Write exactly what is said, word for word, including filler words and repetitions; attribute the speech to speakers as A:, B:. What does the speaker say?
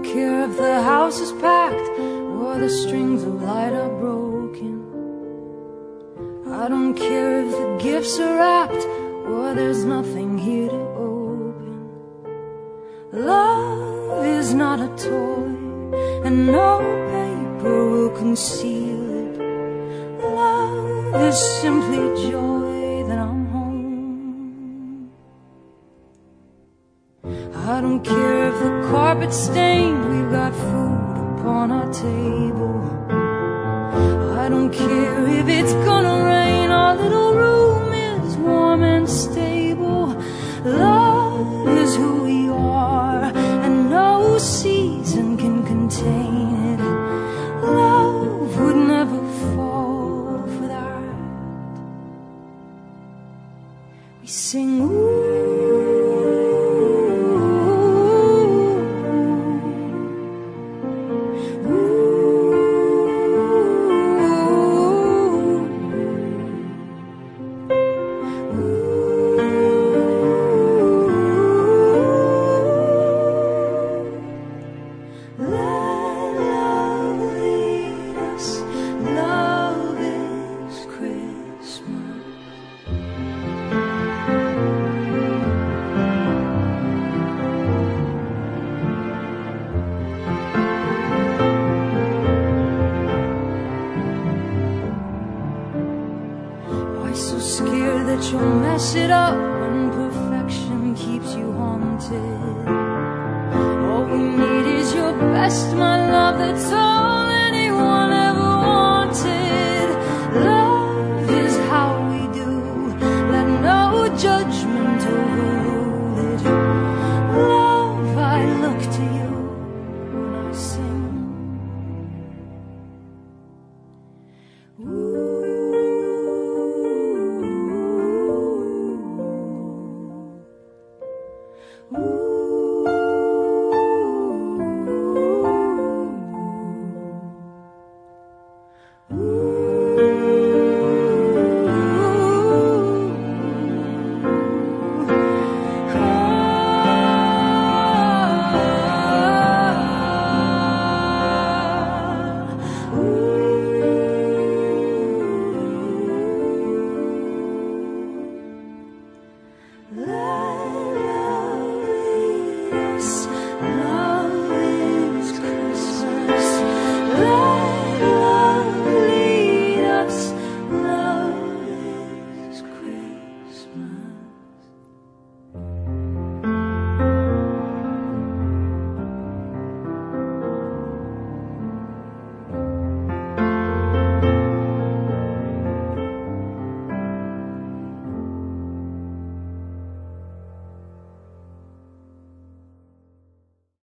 A: care if the house is packed or the strings of light are broken. I don't care if the gifts are wrapped or there's nothing here to open. Love is not a toy, and no paper will conceal it. Love is simply joy that I'm home. I don't care if the carpet's stained, we've got food upon our table. I don't care if it's gonna rain, our little room is warm and stable. Love is who we are, and no season can contain it. Love would never fall for that. We sing ooh, so scared that you'll mess it up when perfection keeps you haunted. All we need is your best, my love, that's all anyone